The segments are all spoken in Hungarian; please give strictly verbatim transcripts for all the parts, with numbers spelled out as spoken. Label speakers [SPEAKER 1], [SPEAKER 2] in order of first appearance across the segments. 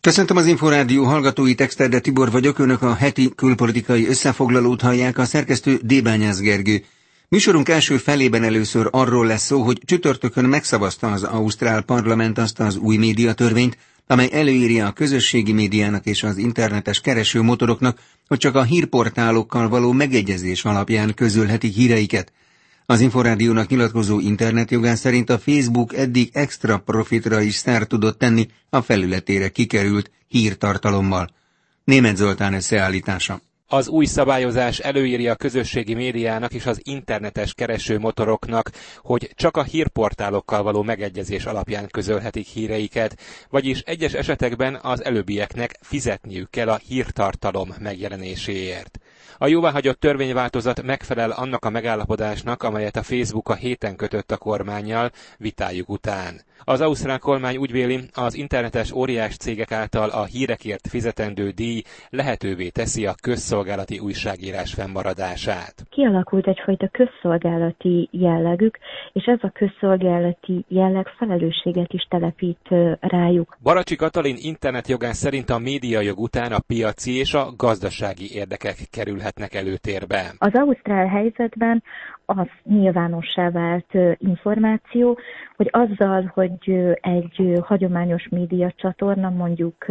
[SPEAKER 1] Köszöntöm az Inforádió hallgatóit, Exterde Tibor vagyok, önök a heti külpolitikai összefoglalót hallják, a szerkesztő Débányász Gergő. Műsorunk első felében először arról lesz szó, hogy csütörtökön megszavazta az ausztrál parlament azt az új médiatörvényt, amely előírja a közösségi médiának és az internetes keresőmotoroknak, hogy csak a hírportálokkal való megegyezés alapján közölhetik híreiket. Az Inforádiónak nyilatkozó internetjogász szerint a Facebook eddig extra profitra is szert tudott tenni a felületére kikerült hírtartalommal. Németh Zoltán összeállítása.
[SPEAKER 2] Az új szabályozás előírja a közösségi médiának és az internetes keresőmotoroknak, hogy csak a hírportálokkal való megegyezés alapján közölhetik híreiket, vagyis egyes esetekben az előbbieknek fizetniük kell a hírtartalom megjelenéséért. A jóváhagyott törvényváltozat megfelel annak a megállapodásnak, amelyet a Facebook a héten kötött a kormánnyal vitájuk után. Az ausztrál kormány úgy véli, az internetes óriás cégek által a hírekért fizetendő díj lehetővé teszi a közszolgálati újságírás fennmaradását.
[SPEAKER 3] Kialakult egyfajta közszolgálati jellegük, és ez a közszolgálati jelleg felelősséget is telepít rájuk.
[SPEAKER 2] Baracsi Katalin internetjogász szerint a médiajog után a piaci és a gazdasági érdekek kerülhetnek előtérbe.
[SPEAKER 3] Az ausztrál helyzetben az nyilvánossá vált információ, hogy azzal, hogy egy hagyományos médiacsatorna, mondjuk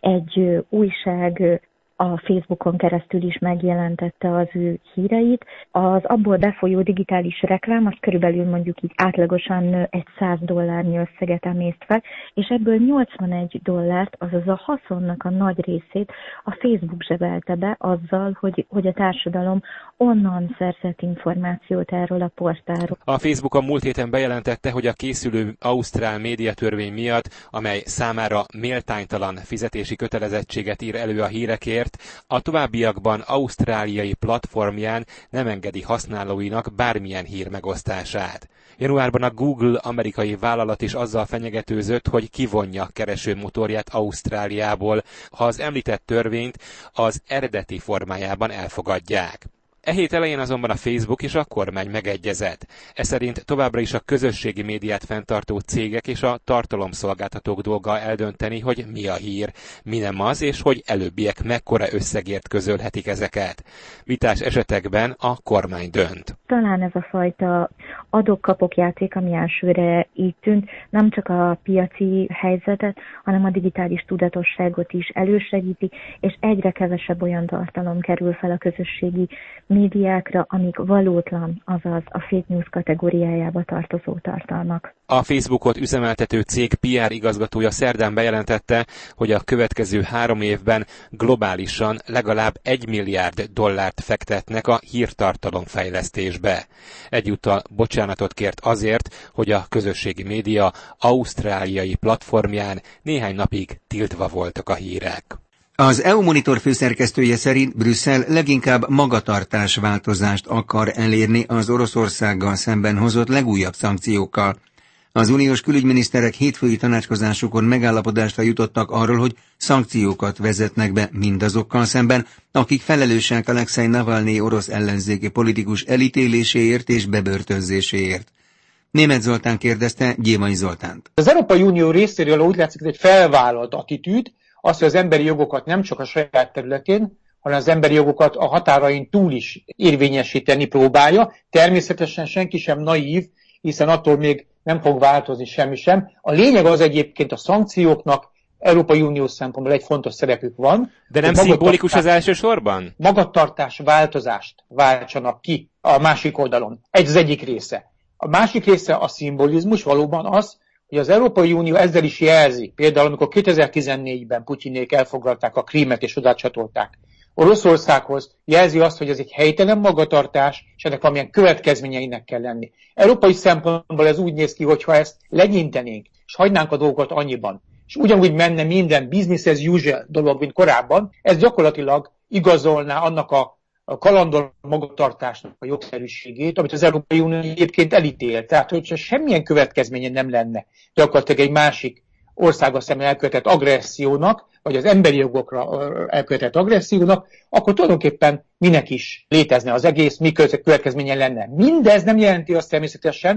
[SPEAKER 3] egy újság a Facebookon keresztül is megjelentette az ő híreit, az abból befolyó digitális reklám, az körülbelül mondjuk így átlagosan egy száz dollárnyi összeget emészt fel, és ebből nyolcvanegy dollárt, azaz a haszonnak a nagy részét a Facebook zsebelte be azzal, hogy, hogy a társadalom onnan szerzett információt erről a portálról.
[SPEAKER 2] A Facebook a múlt héten bejelentette, hogy a készülő ausztrál médiatörvény miatt, amely számára méltánytalan fizetési kötelezettséget ír elő a hírekért, a továbbiakban ausztráliai platformján nem engedi használóinak bármilyen hír megosztását. Januárban a Google amerikai vállalat is azzal fenyegetőzött, hogy kivonja keresőmotorját Ausztráliából, ha az említett törvényt az eredeti formájában elfogadják. E hét elején azonban a Facebook és a kormány megegyezett. Ez szerint továbbra is a közösségi médiát fenntartó cégek és a tartalomszolgáltatók dolga eldönteni, hogy mi a hír, mi nem az, és hogy előbbiek mekkora összegért közölhetik ezeket. Vitás esetekben a kormány dönt.
[SPEAKER 3] Talán ez a fajta adok-kapok játék, ami elsőre így tűnt, nem csak a piaci helyzetet, hanem a digitális tudatosságot is elősegíti, és egyre kevesebb olyan tartalom kerül fel a közösségi médiákra, amik valótlan, azaz a fake news kategóriájába tartozó tartalmak.
[SPEAKER 2] A Facebookot üzemeltető cég pé er igazgatója szerdán bejelentette, hogy a következő három évben globálisan legalább egy milliárd dollárt fektetnek a hírtartalom fejlesztésbe. Egyúttal bocsánatot kért azért, hogy a közösségi média ausztráliai platformján néhány napig tiltva voltak a hírek.
[SPEAKER 1] Az é u Monitor főszerkesztője szerint Brüsszel leginkább magatartásváltozást akar elérni az Oroszországgal szemben hozott legújabb szankciókkal. Az uniós külügyminiszterek hétfői tanácskozásukon megállapodásra jutottak arról, hogy szankciókat vezetnek be mindazokkal szemben, akik felelősek Alexei Navalnyi orosz ellenzéki politikus elítéléséért és bebörtönzéséért. Németh Zoltán kérdezte Gyémai Zoltánt.
[SPEAKER 4] Az Európai Unió részéről úgy látszik, hogy egy felvállalt attitűd, az, hogy az emberi jogokat nem csak a saját területén, hanem az emberi jogokat a határain túl is érvényesíteni próbálja. Természetesen senki sem naív, hiszen attól még nem fog változni semmi sem. A lényeg az egyébként a szankcióknak Európai Unió szempontból egy fontos szerepük van.
[SPEAKER 2] De nem szimbolikus az elsősorban?
[SPEAKER 4] Magatartás változást váltsanak ki a másik oldalon. Ez az egyik része. A másik része a szimbolizmus, valóban az, hogy az Európai Unió ezzel is jelzi, például amikor kétezer-tizennégyben Putyinék elfoglalták a Krímet és odacsatolták Oroszországhoz, jelzi azt, hogy ez egy helytelen magatartás, és ennek valamilyen következményeinek kell lenni. Európai szempontból ez úgy néz ki, hogyha ezt legyintenénk, és hagynánk a dolgokat annyiban, és ugyanúgy menne minden business as usual dolog, mint korábban, ez gyakorlatilag igazolná annak a a kalandor magatartásnak a jogszerűségét, amit az Európai Unió egyébként elítél. Tehát, hogyha semmilyen következménye nem lenne gyakorlatilag egy másik országgal szemben elkövetett agressziónak, vagy az emberi jogokra elkövetett agressziónak, akkor tulajdonképpen minek is létezne az egész, mi következménye lenne. Mindez nem jelenti azt természetesen,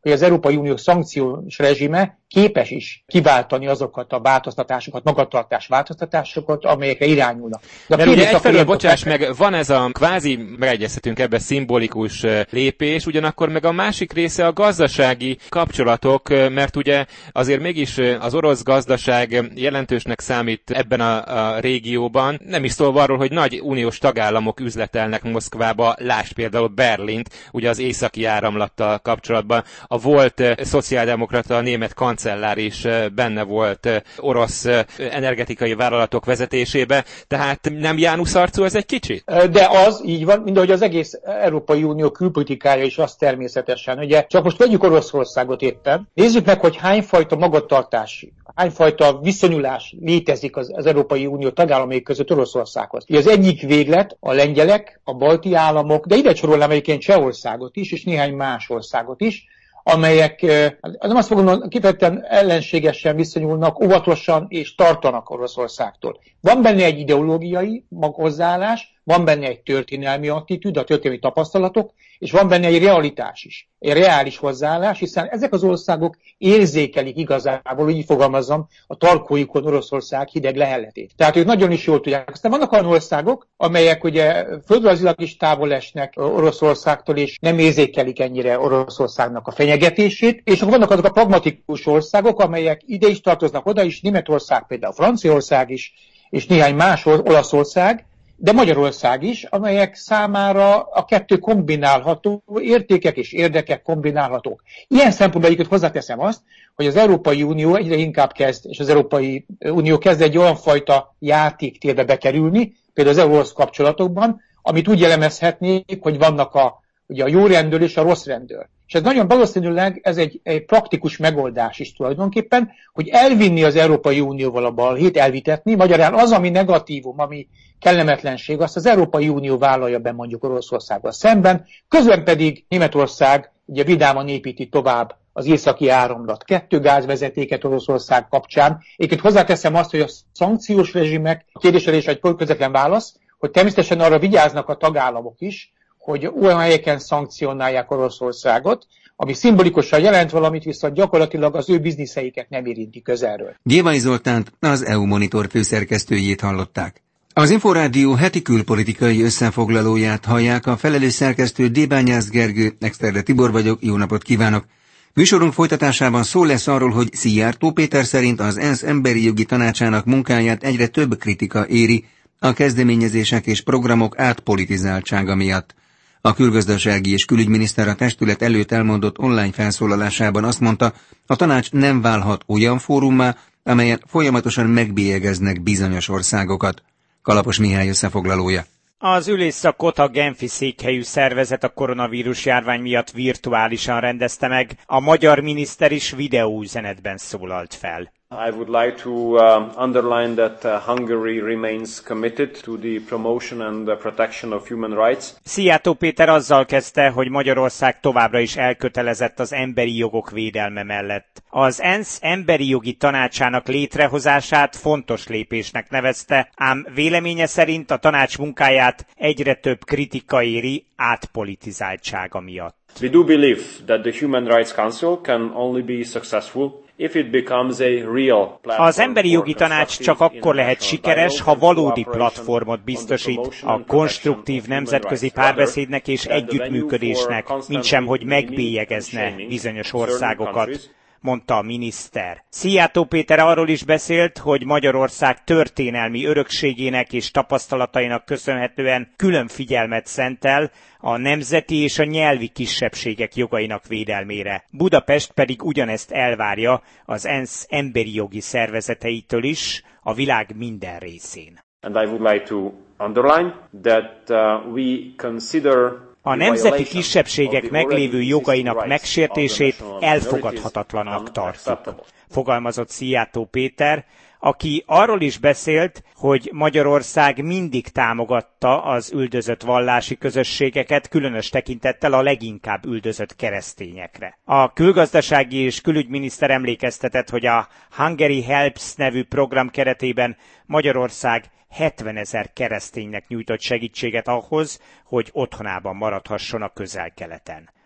[SPEAKER 4] hogy az Európai Unió szankciós rezsime képes is kiváltani azokat a változtatásokat, magatartás változtatásokat, amelyekre irányulnak.
[SPEAKER 2] De Mert ugye egyfelől, bocsáss meg, van ez a kvázi, megegyezhetünk ebbe, szimbolikus lépés, ugyanakkor meg a másik része a gazdasági kapcsolatok, mert ugye azért mégis az orosz gazdaság jelentősnek számít ebben a, a régióban, nem is szólva arról, hogy nagy uniós tagállamok üzletelnek Moszkvába, lásd például Berlint, ugye az északi áramlattal kapcsolatban. A volt szociáldemokrata német kancellár is benne volt orosz energetikai vállalatok vezetésébe, tehát nem Jánusz arcú ez egy kicsit?
[SPEAKER 4] De az így van, mint ahogy az egész Európai Unió külpolitikája is az természetesen. Ugye csak most vegyük Oroszországot éppen. Nézzük meg, hogy hányfajta magatartási, hányfajta viszonyulás létezik az, az Európai Unió tagállamai között Oroszországhoz. Ugye az egyik véglet a lengyelek, a balti államok, de ide sorolnám egyébként Csehországot is, és néhány más országot is, amelyek nem azt fogom, kifejezetten ellenségesen viszonyulnak, óvatosan és tartanak Oroszországtól. Van benne egy ideológiai hozzáállás, van benne egy történelmi attitűd, a történelmi tapasztalatok, és van benne egy realitás is, egy reális hozzáállás, hiszen ezek az országok érzékelik igazából, úgy fogalmazzam, a tarkójukon Oroszország hideg lehelletét. Tehát ők nagyon is jól tudják. Aztán vannak olyan országok, amelyek ugye földrajzilag is távol esnek Oroszországtól, és nem érzékelik ennyire Oroszországnak a fenyegetését, és akkor vannak azok a pragmatikus országok, amelyek ide is tartoznak, oda is, Németország például, Franciaország is, és néhány más Olaszország, de Magyarország is, amelyek számára a kettő kombinálható, értékek és érdekek kombinálhatók. Ilyen szempontból egyébként hozzáteszem azt, hogy az Európai Unió egyre inkább kezd, és az Európai Unió kezd egy olyan fajta játéktérbe bekerülni, például az EU-orosz kapcsolatokban, amit úgy jellemezhetnék, hogy vannak a, ugye a jó rendőr és a rossz rendőr. És ez nagyon valószínűleg ez egy, egy praktikus megoldás is tulajdonképpen, hogy elvinni az Európai Unióval a balhét, elvitetni, magyarán az, ami negatívum, ami kellemetlenség, azt az Európai Unió vállalja be mondjuk Oroszországgal szemben, közben pedig Németország ugye vidáman építi tovább az északi áramlat kettő gázvezetéket Oroszország kapcsán. Éként hozzáteszem azt, hogy a szankciós rezsimek, a kérdésre is egy közvetlen válasz, hogy természetesen arra vigyáznak a tagállamok is, hogy olyan helyeken szankcionálják Oroszországot, ami szimbolikusan jelent valamit, viszont gyakorlatilag az ő bizniszeiket nem érinti közelről.
[SPEAKER 1] Gyémai Zoltánt, az é u Monitor főszerkesztőjét hallották. Az Inforádió heti külpolitikai összefoglalóját hallják, a felelős szerkesztő Débányász Gergő, Exterde Tibor vagyok, jó napot kívánok! Műsorunk folytatásában szó lesz arról, hogy Szijjártó Péter szerint az ENSZ Emberi Jogi Tanácsának munkáját egyre több kritika éri a kezdeményezések és programok átpolitizáltsága miatt. A külgazdasági és külügyminiszter a testület előtt elmondott online felszólalásában azt mondta, a tanács nem válhat olyan fórummá, amelyen folyamatosan megbélyegeznek bizonyos országokat. Kalapos Mihály összefoglalója.
[SPEAKER 5] Az ülésszakot a genfi székhelyű szervezet a koronavírus járvány miatt virtuálisan rendezte meg, a magyar miniszter is videóüzenetben szólalt fel.
[SPEAKER 6] I would like to uh, underline that uh, Hungary remains committed to the promotion and the protection of human rights.
[SPEAKER 5] Szijjártó Péter azzal kezdte, hogy Magyarország továbbra is elkötelezett az emberi jogok védelme mellett. Az ENSZ Emberi Jogi Tanácsának létrehozását fontos lépésnek nevezte, ám véleménye szerint a tanács munkáját egyre több kritika éri átpolitizáltsága miatt.
[SPEAKER 6] We do believe that the Human Rights Council can only be successful if it becomes a real platform.
[SPEAKER 5] Az Emberi Jogi Tanács csak akkor lehet sikeres, ha valódi platformot biztosít a konstruktív nemzetközi párbeszédnek és együttműködésnek, mintsem hogy megbélyegezne bizonyos országokat, mondta a miniszter. Szijjártó Péter arról is beszélt, hogy Magyarország történelmi örökségének és tapasztalatainak köszönhetően külön figyelmet szentel a nemzeti és a nyelvi kisebbségek jogainak védelmére. Budapest pedig ugyanezt elvárja az ENSZ emberi jogi szervezeteitől is a világ minden részén.
[SPEAKER 6] And I would like to underline that uh, we consider
[SPEAKER 5] a nemzeti kisebbségek meglévő jogainak megsértését elfogadhatatlannak tartjuk, fogalmazott Szijjártó Péter, aki arról is beszélt, hogy Magyarország mindig támogatta az üldözött vallási közösségeket, különös tekintettel a leginkább üldözött keresztényekre. A külgazdasági és külügyminiszter emlékeztetett, hogy a Hungary Helps nevű program keretében Magyarország hetvenezer kereszténynek nyújtott segítséget ahhoz, hogy otthonában maradhasson a Közel-Keleten.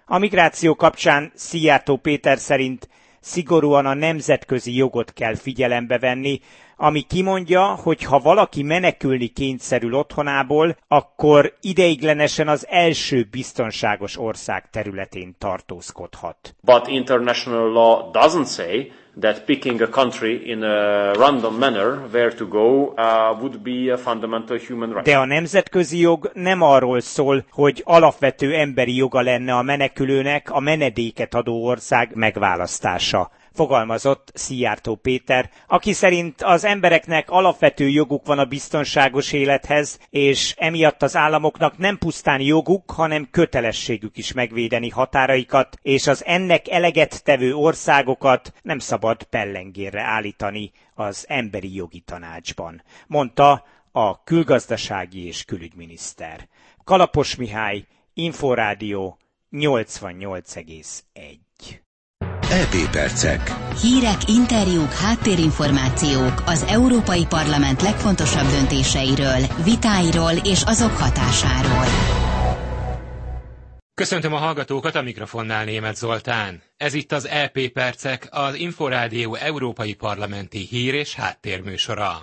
[SPEAKER 5] A migráció kapcsán Szijjártó Péter szerint szigorúan a nemzetközi jogot kell figyelembe venni, ami kimondja, hogy ha valaki menekülni kényszerül otthonából, akkor ideiglenesen az első biztonságos ország területén tartózkodhat.
[SPEAKER 6] But international law doesn't say that picking a country in a random manner where to go uh, would be a fundamental human right.
[SPEAKER 5] De a nemzetközi jog nem arról szól, hogy alapvető emberi joga lenne a menekülőnek a menedéket adó ország megválasztása. Fogalmazott Szijjártó Péter, aki szerint az embereknek alapvető joguk van a biztonságos élethez, és emiatt az államoknak nem pusztán joguk, hanem kötelességük is megvédeni határaikat, és az ennek eleget tevő országokat nem szabad pellengérre állítani az Emberi Jogi Tanácsban, mondta a külgazdasági és külügyminiszter. Kalapos Mihály, Inforádió nyolcvannyolc egész egy.
[SPEAKER 7] é pé percek.
[SPEAKER 8] Hírek, interjúk, háttérinformációk az Európai Parlament legfontosabb döntéseiről, vitáiról és azok hatásáról.
[SPEAKER 2] Köszöntöm a hallgatókat, a mikrofonnál Németh Zoltán. Ez itt az é pé percek, az Inforádió Európai Parlamenti hír- és háttérműsora.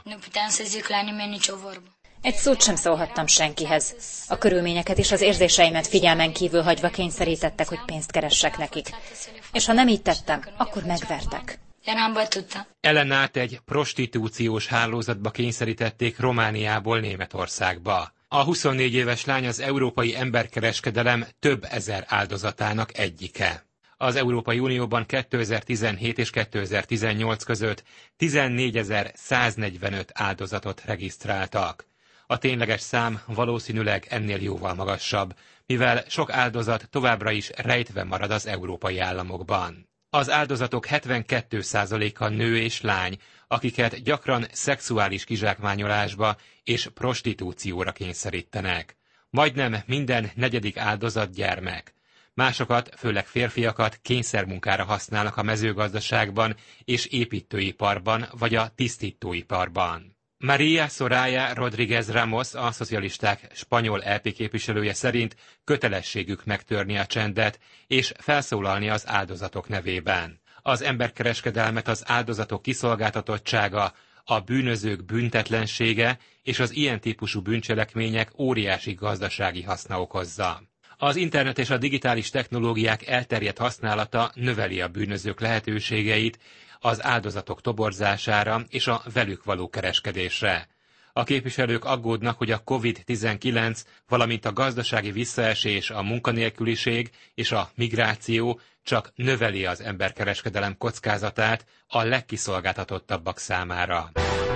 [SPEAKER 9] Egy szót sem szólhattam senkihez. A körülményeket és az érzéseimet figyelmen kívül hagyva kényszerítettek, hogy pénzt keressek nekik. És ha nem így tettem, akkor megvertek.
[SPEAKER 2] Ellenát egy prostitúciós hálózatba kényszerítették Romániából Németországba. A huszonnégy éves lány az európai emberkereskedelem több ezer áldozatának egyike. Az Európai Unióban kétezer-tizenhét és kétezer-tizennyolc között tizennégyezer-száznegyvenöt áldozatot regisztráltak. A tényleges szám valószínűleg ennél jóval magasabb, mivel sok áldozat továbbra is rejtve marad az európai államokban. Az áldozatok hetvenkét százaléka nő és lány, akiket gyakran szexuális kizsákmányolásba és prostitúcióra kényszerítenek. Majdnem minden negyedik áldozat gyermek. Másokat, főleg férfiakat kényszermunkára használnak a mezőgazdaságban és építőiparban vagy a tisztítóiparban. María Soraya Rodríguez Ramos, a szocialisták spanyol é pé képviselője szerint kötelességük megtörni a csendet és felszólalni az áldozatok nevében. Az emberkereskedelmet az áldozatok kiszolgáltatottsága, a bűnözők büntetlensége és az ilyen típusú bűncselekmények óriási gazdasági haszna okozza. Az internet és a digitális technológiák elterjedt használata növeli a bűnözők lehetőségeit az áldozatok toborzására és a velük való kereskedésre. A képviselők aggódnak, hogy a kovid tizenkilenc, valamint a gazdasági visszaesés, a munkanélküliség és a migráció csak növeli az emberkereskedelem kockázatát a legkiszolgáltatottabbak számára.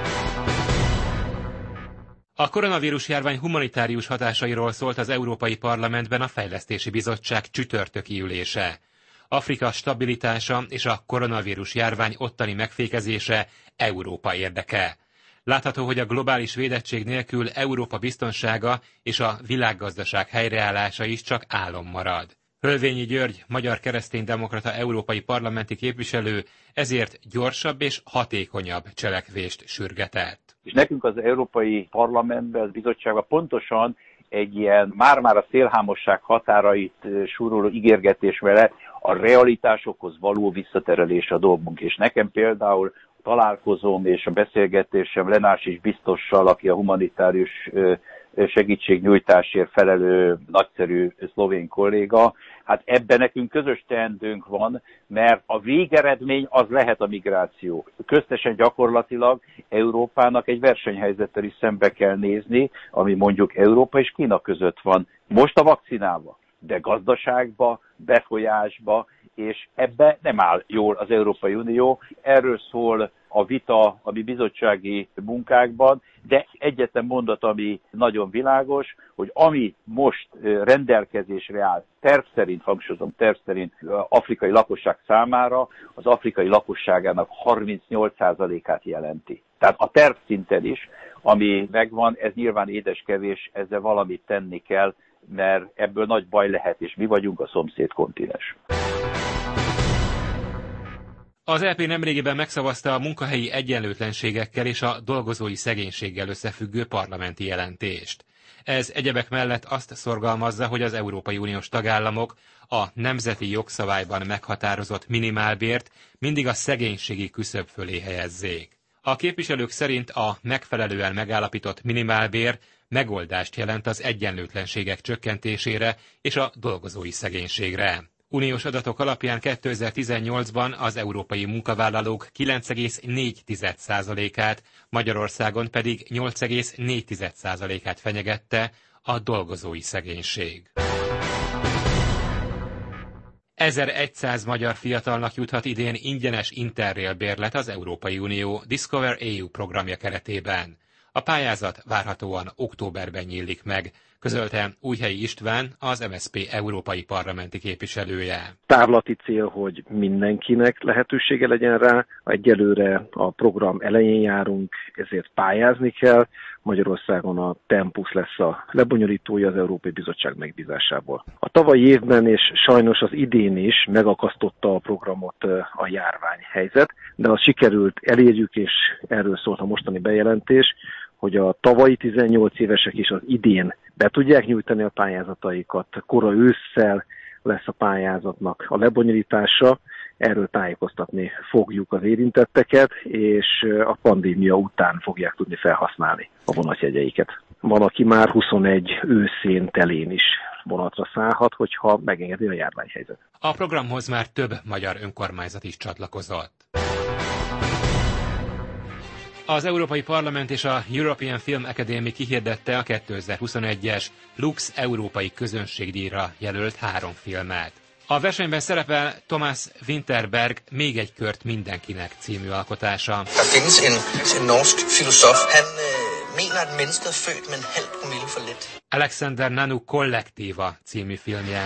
[SPEAKER 2] A koronavírus járvány humanitárius hatásairól szólt az Európai Parlamentben a Fejlesztési Bizottság csütörtöki ülése. Afrika stabilitása és a koronavírus járvány ottani megfékezése Európa érdeke. Látható, hogy a globális védettség nélkül Európa biztonsága és a világgazdaság helyreállása is csak álom marad. Hölvényi György, magyar kereszténydemokrata európai parlamenti képviselő, ezért gyorsabb és hatékonyabb cselekvést sürgetett.
[SPEAKER 10] És nekünk az Európai Parlamentben, az bizottságban pontosan egy ilyen már-már a szélhámosság határait súroló ígérgetés vele a realitásokhoz való visszaterelés a dolgunk. És nekem például a találkozóm és a beszélgetésem Lenárčič biztossal, aki a humanitárius segítségnyújtásért felelő nagyszerű szlovén kolléga, hát ebben nekünk közös teendőnk van, mert a végeredmény az lehet a migráció. Köztesen gyakorlatilag Európának egy versenyhelyzettel is szembe kell nézni, ami mondjuk Európa és Kína között van. Most a vakcinával, de gazdaságba, befolyásba, és ebbe nem áll jól az Európai Unió. Erről szól a vita a mi bizottsági munkákban, de egyetlen mondat, ami nagyon világos, hogy ami most rendelkezésre áll, terv szerint, hangsúlyozom, terv szerint afrikai lakosság számára, az afrikai lakosságának harmincnyolc százalékát jelenti. Tehát a terv szinten is, ami megvan, ez nyilván édeskevés, ezzel valamit tenni kell, mert ebből nagy baj lehet, és mi vagyunk a szomszéd kontinens.
[SPEAKER 2] Az é pé nemrégiben megszavazta a munkahelyi egyenlőtlenségekkel és a dolgozói szegénységgel összefüggő parlamenti jelentést. Ez egyebek mellett azt szorgalmazza, hogy az Európai Uniós tagállamok a nemzeti jogszabályban meghatározott minimálbért mindig a szegénységi küszöb fölé helyezzék. A képviselők szerint a megfelelően megállapított minimálbér megoldást jelent az egyenlőtlenségek csökkentésére és a dolgozói szegénységre. Uniós adatok alapján kétezer-tizennyolcban az európai munkavállalók kilenc egész négy százalékát, Magyarországon pedig nyolc egész négy százalékát fenyegette a dolgozói szegénység. ezerszáz magyar fiatalnak juthat idén ingyenes Interrail bérlet az Európai Unió Discover é u programja keretében. A pályázat várhatóan októberben nyílik meg, közölte Újhelyi István, az em es zé pé európai parlamenti képviselője.
[SPEAKER 11] Távlati cél, hogy mindenkinek lehetősége legyen rá. Egyelőre a program elején járunk, ezért pályázni kell. Magyarországon a Tempus lesz a lebonyolítója az Európai Bizottság megbízásából. A tavalyi évben és sajnos az idén is megakasztotta a programot a járványhelyzet, de azt sikerült elérjük, és erről szólt a mostani bejelentés, hogy a tavalyi tizennyolc évesek is az idén be tudják nyújtani a pályázataikat. Kora ősszel lesz a pályázatnak a lebonyolítása, erről tájékoztatni fogjuk az érintetteket, és a pandémia után fogják tudni felhasználni a vonatjegyeiket. Van, aki már huszonegy őszén telén is vonatra szállhat, hogyha megengedi a járványhelyzet.
[SPEAKER 2] A programhoz már több magyar önkormányzat is csatlakozott. Az Európai Parlament és a European Film Academy kihirdette a kétezer-huszonegyes Lux Európai Közönségdíjra jelölt három filmet. A versenyben szerepel Thomas Winterberg Még egy kört mindenkinek című alkotása.
[SPEAKER 12] Der findes en, en norsk filosof. Han øh, mener, at mennesket er født med en halv promille for lidt.
[SPEAKER 2] Alexander Nanu Kollektíva című filmje.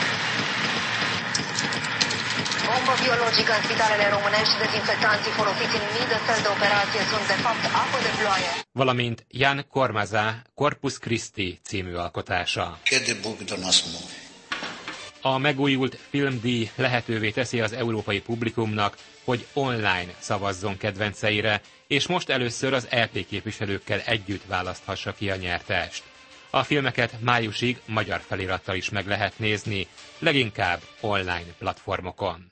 [SPEAKER 13] Bombă biologică în spitalele românești, dezinfectanții folosiți în mii de săli de operație sunt de fapt apă de ploaie.
[SPEAKER 2] Valamint Jan Kormazá Corpus Christi című alkotása. A megújult filmdíj lehetővé teszi az európai publikumnak, hogy online szavazzon kedvenceire, és most először az é pé képviselőkkel együtt választhassa ki a nyertest. A filmeket májusig magyar felirattal is meg lehet nézni, leginkább online platformokon.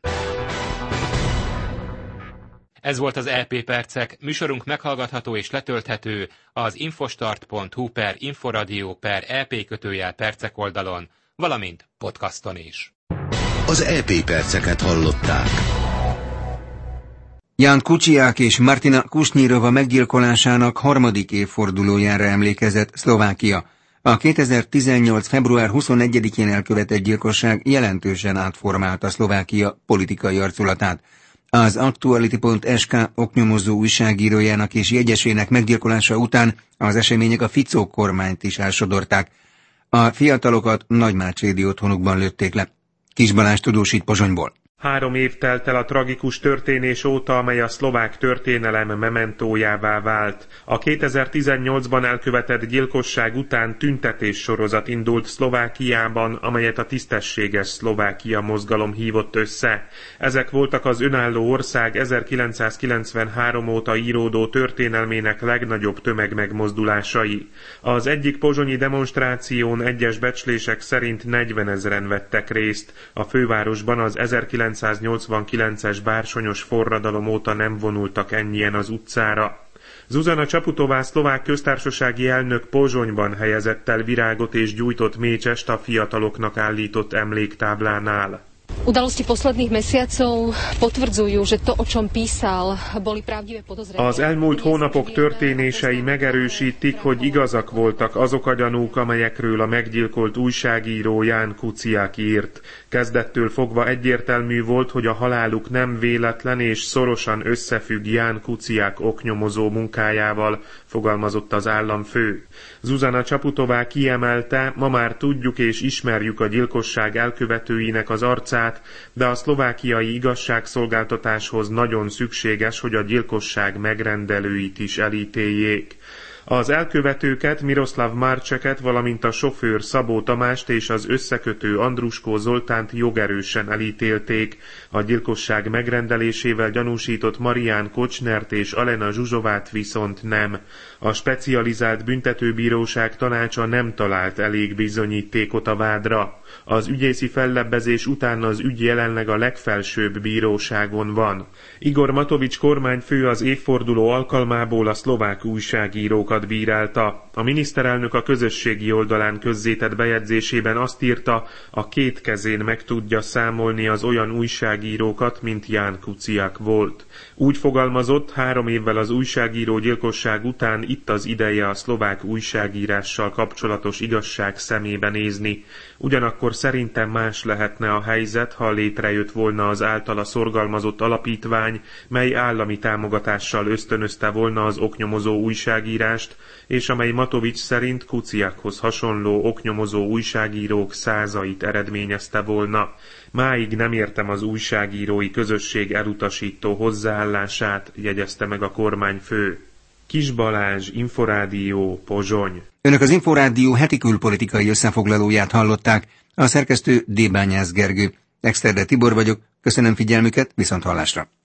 [SPEAKER 2] Ez volt az é pé Percek, műsorunk meghallgatható és letölthető az infostart pont hu per inforadio per ep kötőjel percek oldalon, valamint podcaston is.
[SPEAKER 7] Az é pé Perceket hallották.
[SPEAKER 1] Ján Kuciak és Martina Kusnyirova meggyilkolásának harmadik évfordulójára emlékezett Szlovákia. A kétezer-tizennyolc. február huszonegyedikén elkövetett gyilkosság jelentősen átformálta Szlovákia politikai arculatát. Az Actuality pont es ká oknyomozó újságírójának és jegyesének meggyilkolása után az események a Fico kormányt is elsodorták. A fiatalokat nagymácsédi otthonukban lőtték le. Kis Balázs tudósít Pozsonyból.
[SPEAKER 14] Három év telt el a tragikus történés óta, amely a szlovák történelem mementójává vált. A kétezer-tizennyolcban elkövetett gyilkosság után tüntetéssorozat indult Szlovákiában, amelyet a Tisztességes Szlovákia mozgalom hívott össze. Ezek voltak az önálló ország ezerkilencszázkilencvenhárom óta íródó történelmének legnagyobb tömegmegmozdulásai. Az egyik pozsonyi demonstráción egyes becslések szerint negyvenezren vettek részt. A fővárosban az ezerkilencszáznyolcvankilences bársonyos forradalom óta nem vonultak ennyien az utcára. Zuzana Čaputová szlovák köztársasági elnök Pozsonyban helyezett el virágot és gyújtott mécsest a fiataloknak állított emléktáblánál.
[SPEAKER 15] Udalosti posledných mesiacov potvrdzujú, že to, o čom písal, boli pravdivé podozrenia.
[SPEAKER 14] Az elmúlt hónapok történései megerősítik, hogy igazak voltak azok a gyanúk, amelyekről a meggyilkolt újságíró Ján Kuciak írt. Kezdettől fogva egyértelmű volt, hogy a haláluk nem véletlen és szorosan összefügg Ján Kuciak oknyomozó munkájával, fogalmazott az államfő. Zuzana Čaputová kiemelte, ma már tudjuk és ismerjük a gyilkosság elkövetőinek az arcát, de a szlovákiai igazságszolgáltatáshoz nagyon szükséges, hogy a gyilkosság megrendelőit is elítéljék. Az elkövetőket, Miroslav Marcseket, valamint a sofőr Szabó Tamást és az összekötő Andruskó Zoltánt jogerősen elítélték. A gyilkosság megrendelésével gyanúsított Marián Kocsnert és Alena Zsuzsovát viszont nem. A specializált büntetőbíróság tanácsa nem talált elég bizonyítékot a vádra. Az ügyészi fellebbezés után az ügy jelenleg a legfelsőbb bíróságon van. Igor Matovics kormányfő az évforduló alkalmából a szlovák újságírókat bírálta. A miniszterelnök a közösségi oldalán közzétett bejegyzésében azt írta, a két kezén meg tudja számolni az olyan újságírókat, mint Ján Kuciak volt. Úgy fogalmazott, három évvel az újságíró gyilkosság után itt az ideje a szlovák újságírással kapcsolatos igazság szemébe nézni. Ugyanakkor szerintem más lehetne a helyzet, ha létrejött volna az általa szorgalmazott alapítvány, mely állami támogatással ösztönözte volna az oknyomozó újságírást, és amely Matovics szerint Kuciakhoz hasonló oknyomozó újságírók százait eredményezte volna. Máig nem értem az újságírói közösség elutasító hozzáállását, jegyezte meg a kormányfő. Kis Balázs, Inforádió, Pozsony.
[SPEAKER 1] Önök az Inforádió heti külpolitikai összefoglalóját hallották, a szerkesztő D. Bányász Gergő. Exterde Tibor vagyok, köszönöm figyelmüket, viszont hallásra.